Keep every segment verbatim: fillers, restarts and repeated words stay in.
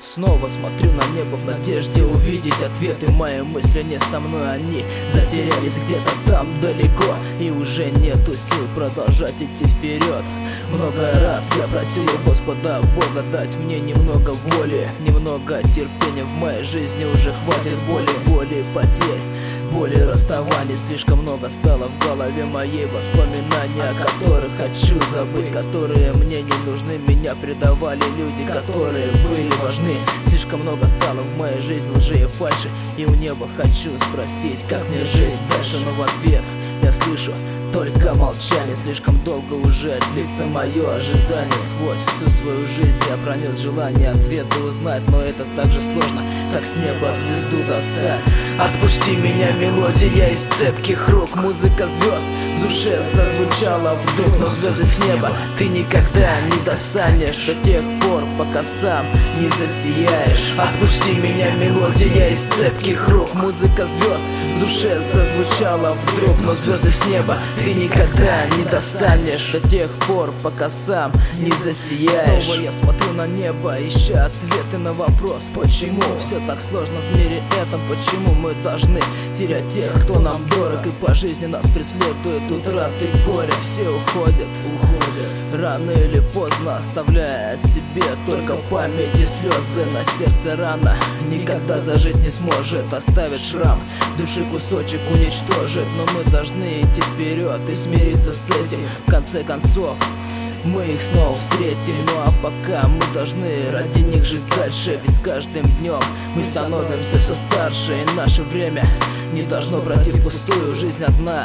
Снова смотрю на небо в надежде увидеть ответы. Мои мысли не со мной, они затерялись где-то там далеко, и уже нету сил продолжать идти вперед. Много раз я просил у Господа Бога дать мне немного воли, немного терпения. В моей жизни уже хватит боли, боли потерь, боли расставаний. Слишком много стало в голове моей воспоминаний, о которых хочу забыть, которые мне не нужны. Меня предавали люди, которые были важны. Слишком много стало в моей жизни лжи и фальши, и у неба хочу спросить, как мне жить дальше. Но в ответ я слышу только молчание. Слишком долго уже длится мое ожидание. Сквозь всю свою жизнь я пронес желание ответы узнать, но это так же сложно, как с неба звезду достать. Отпусти меня, мелодия из цепких рук. Музыка звезд в душе зазвучала вдруг, но звезды с неба ты никогда не достанешь до тех пор, пока сам не засияешь. Отпусти меня, мелодия из цепких рук. Музыка звезд в душе зазвучала вдруг, но звезды с неба ты никогда не достанешь до тех пор, пока сам не засияешь. Снова я смотрю на небо, ища ответы на вопрос, почему все так сложно в мире этом, почему мы должны терять тех, кто нам дорог, и по жизни нас преследует утраты и горе. Все уходят, уходят рано или поздно, оставляя о себе только память и слезы. На сердце рана никогда зажить не сможет, оставит шрам, души кусочек уничтожит. Но мы должны идти вперед и смириться с этим. В конце концов мы их снова встретим. Ну а пока мы должны ради них жить дальше, ведь с каждым днем мы становимся все старше, и наше время не должно пройти впустую. Жизнь одна,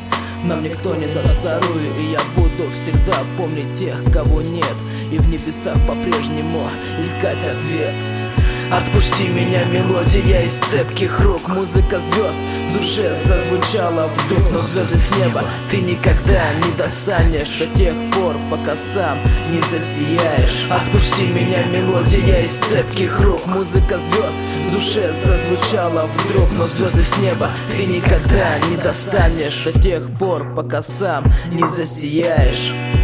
нам никто не даст вторую, и я буду всегда помнить тех, кого нет, и в небесах по-прежнему искать ответ. Отпусти меня, мелодия из цепких рук. Музыка звезд в душе зазвучала вдруг, но звезды с неба ты никогда не достанешь до тех пор, пока сам не засияешь. Отпусти меня, мелодия из цепких рук. Музыка звезд в душе зазвучала вдруг, но звезды с неба ты никогда не достанешь до тех пор, пока сам не засияешь.